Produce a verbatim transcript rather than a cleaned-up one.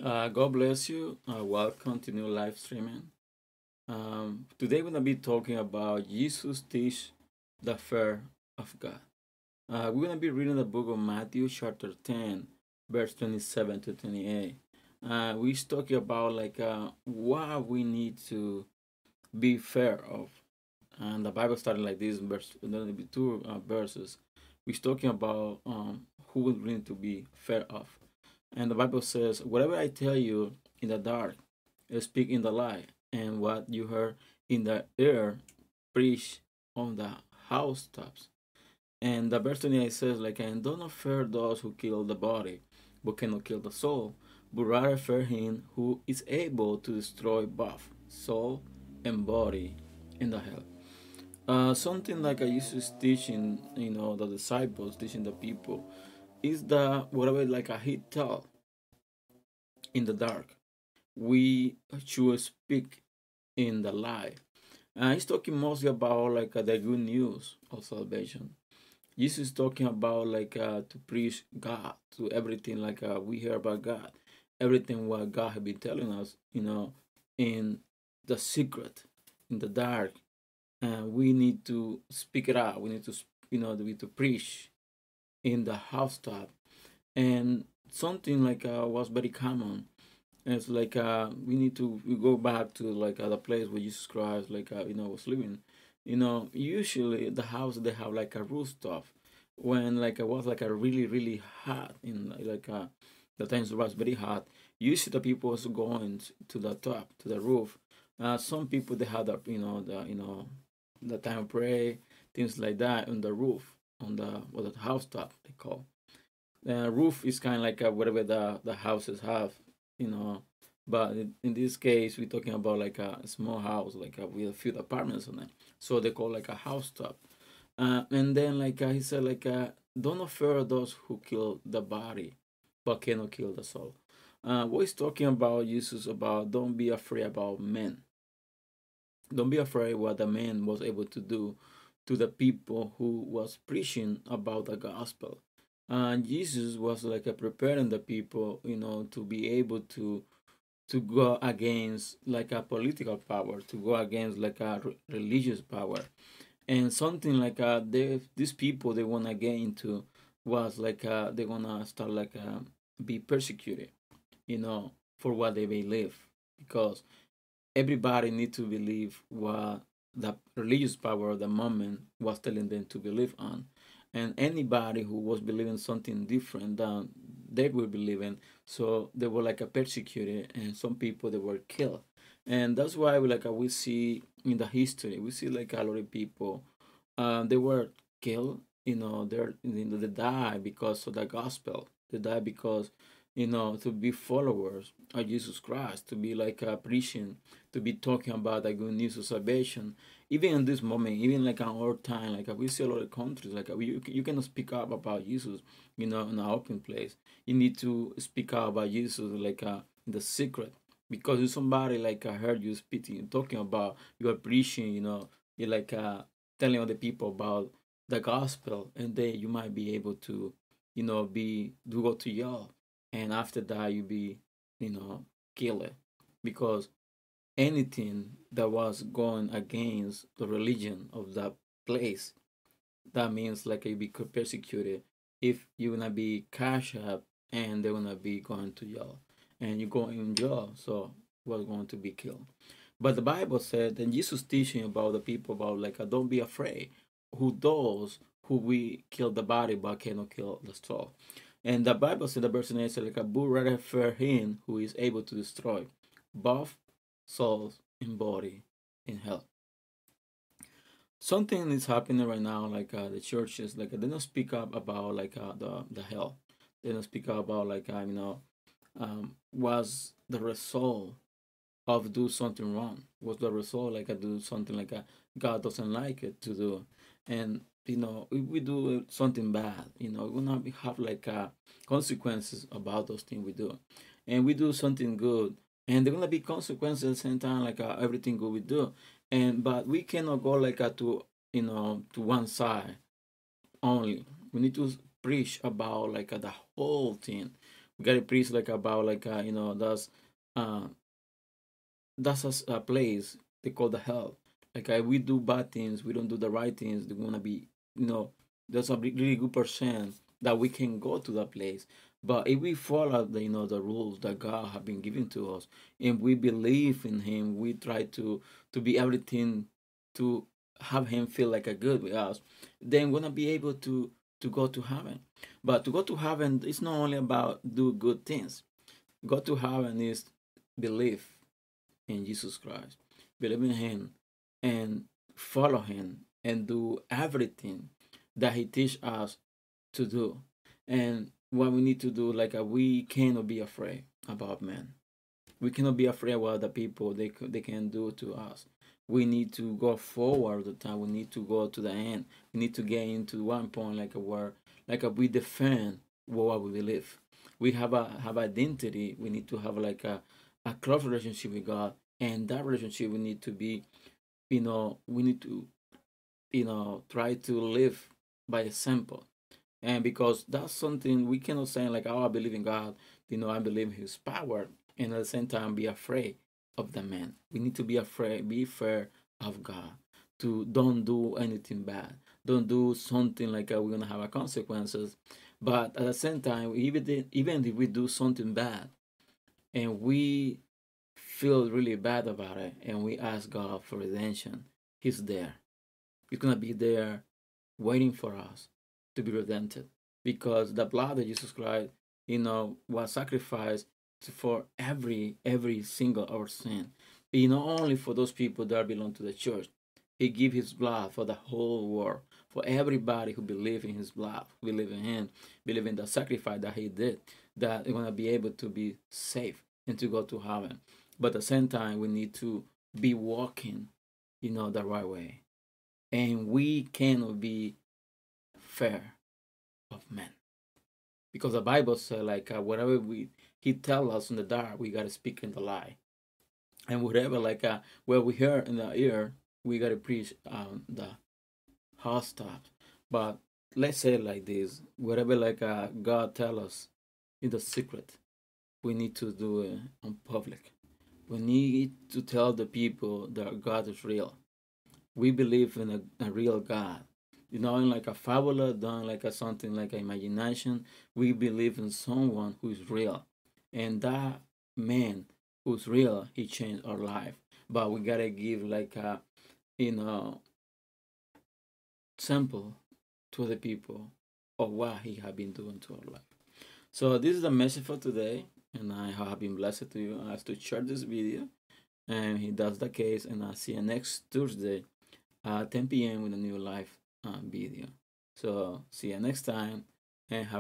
Uh, God bless you. Uh, welcome to new live streaming. Um, today we're gonna be talking about Jesus teach the fear of God. Uh, we're gonna be reading the book of Matthew, chapter ten, verse twenty-seven to twenty-eight. Uh, we're talking about like uh, what we need to be fair of, and the Bible started like this. Verse, there will be two uh, verses. We're talking about um, who we need to be fair of. And the Bible says, whatever I tell you in the dark, you speak in the light, and what you heard in the air, preach on the housetops. And the verse twenty-eight says, like, and do not fear those who kill the body, but cannot kill the soul, but rather fear him who is able to destroy both soul and body in the hell. Uh, something like I used to teach in, you know, the disciples, teaching the people, is that whatever like a he tell in the dark, we should speak in the light. And he's talking mostly about like uh, the good news of salvation. Jesus is talking about like uh, to preach God to everything like uh, we hear about God, everything what God has been telling us, you know, in the secret, in the dark, and we need to speak it out. We need to, you know, we need to preach in the housetop, and something like uh, was very common. And it's like uh, we need to we go back to like uh, the place where Jesus Christ, like uh, you know, was living. You know, usually the house they have like a rooftop. When like it was like a really really hot in like uh, the times it was very hot. Usually the people was going to the top to the roof. Uh, some people they had the you know the you know the time of pray things like that on the roof on the what the house top they call. The roof is kind of like uh, whatever the the houses have, you know. But in, in this case, we're talking about like a small house, like uh, with a few apartments on it. So they call like a house top. Uh, and then like uh, he said, like uh, don't fear those who kill the body, but cannot kill the soul. Uh, what he's talking about, Jesus, about don't be afraid about men. Don't be afraid what the man was able to do to the people who was preaching about the gospel. And Jesus was like a preparing the people, you know, to be able to to go against like a political power, to go against like a re- religious power, and something like uh, they these people they wanna get into was like uh, they wanna start like uh, be persecuted, you know, for what they believe, because everybody need to believe what the religious power of the moment was telling them to believe on. And anybody who was believing something different than they were believing, so they were like a persecuted, and some people they were killed. And that's why we like uh, we see in the history, we see like a lot of people, uh, they were killed, you know, they're you know, they die because of the gospel. They die because, you know, to be followers of Jesus Christ, to be like uh, preaching, to be talking about the good news of salvation. Even in this moment, even like in our time, like uh, we see a lot of countries, like uh, we, you, you cannot speak up about Jesus, you know, in an open place. You need to speak out about Jesus, like uh, in the secret. Because if somebody like I heard you speaking, talking about, you are preaching, you know, you're like uh, telling other people about the gospel, and then you might be able to, you know, be do go to jail, and after that you be, you know, killed, because anything that was going against the religion of that place, that means like you be persecuted. If you wanna be cash up, and they wanna be going to jail, and you go in jail, so was going to be killed. But the Bible said, and Jesus teaching about the people about like uh, don't be afraid who those who we kill the body but cannot kill the soul. And the Bible said, the verse nine said like a bull rather fear him who is able to destroy both souls and body in hell. Something is happening right now, like uh, the churches, like they don't speak up about like uh, the the hell. They don't speak up about like uh, you know um, was the result of do something wrong? Was the result like I do something like a God doesn't like it to do? And you know, if we do something bad, you know, we not have like uh, consequences about those things we do, and we do something good, and there gonna be consequences at the same time, like uh, everything good we do, and but we cannot go like uh, to you know to one side only. We need to preach about like uh, the whole thing. We gotta preach like about like uh, you know that's uh that's a, s- a place they call the hell. Like uh, we do bad things, we don't do the right things. They're gonna be, you know, there's a big- really good percent that we can go to that place. But if we follow the, you know, the rules that God have been giving to us, and we believe in Him, we try to to be everything to have Him feel like a good with us, then we're gonna be able to to go to heaven. But to go to heaven, it's not only about do good things. Go to heaven is believe in Jesus Christ, believe in Him, and follow Him, and do everything that He teach us to do. And what we need to do, like uh, we cannot be afraid about men. We cannot be afraid what the people they they can do to us. We need to go forward the time. We need to go to the end. We need to get into one point like a word, like a, we defend what we believe. We have a have identity. We need to have like a a close relationship with God, and that relationship we need to be, you know, we need to, you know, try to live by example. And because that's something we cannot say like, oh, I believe in God, you know, I believe in His power, and at the same time be afraid of the man. We need to be afraid, be fair of God. To don't do anything bad. Don't do something like uh, we're gonna have a consequences. But at the same time, even even if we do something bad and we feel really bad about it, and we ask God for redemption, He's there. He's gonna be there waiting for us to be redeemed, because the blood of Jesus Christ, you know, was sacrificed for every every single our sin. You know, only for those people that belong to the church. He gave His blood for the whole world, for everybody who believe in His blood, believe in Him, believe in the sacrifice that He did, that they're gonna be able to be safe and to go to heaven. But at the same time, we need to be walking, you know, the right way, and we cannot be fair of men, because the Bible said like uh, whatever we He tell us in the dark, we gotta speak in the light, and whatever like uh, where we hear in the ear, we gotta preach um, the hard stuff. But let's say it like this: whatever like uh, God tell us in the secret, we need to do it on public. We need to tell the people that God is real. We believe in a, a real God. You know, in like a fabula, done like a something like an imagination. We believe in someone who is real, and that man who's real, he changed our life. But we gotta give like a, you know, sample to the people of what he have been doing to our life. So this is the message for today, and I have been blessed to you as to share this video. And he does the case, and I'll see you next Thursday uh, ten p m with a new live uh, video. So see you next time, and have